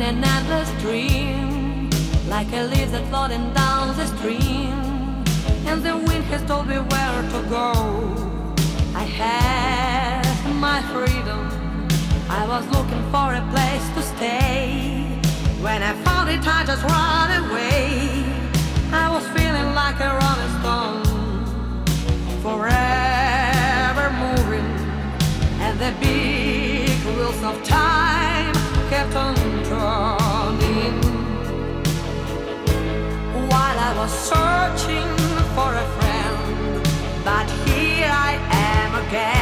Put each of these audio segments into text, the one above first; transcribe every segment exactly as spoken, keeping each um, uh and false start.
an endless dream, like a leaf that's floating down the stream, and the wind has told me where to go. I had my freedom, I was looking for a place to stay. When I found it, I just ran away. I was feeling like a rolling stone, forever moving, and the big wheels of time kept on turning. While I was searching for a friend, but here I am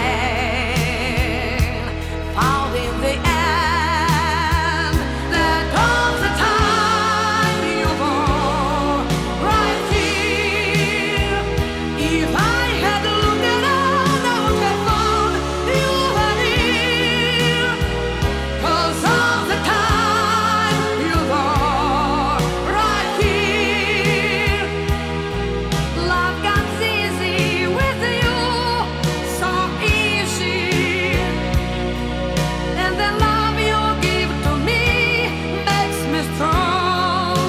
again, found in the end that all the time you were right here. If I had looked around, I would have found you were here. 'Cause all the time you were right here. Love comes easy with you, so easy. And the love you give to me makes me strong.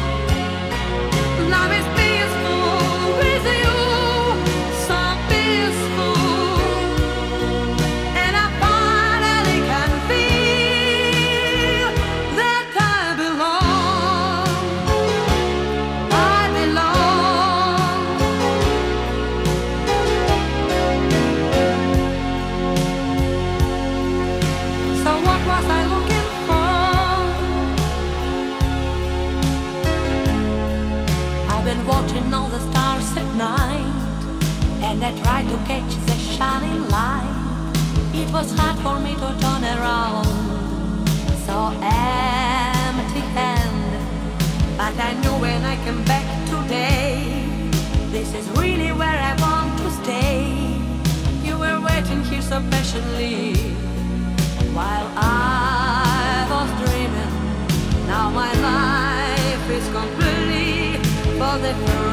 Love is peaceful with you, so peaceful. And I finally can feel that I belong. I belong. So what was I looking for? I've been watching all the stars at night, and I tried to catch the shining light. It was hard for me to turn around, so empty-handed. But I knew when I came back today, this is really where I want to stay. You were waiting here so patiently, while I was dreaming. Now my life is complete for the first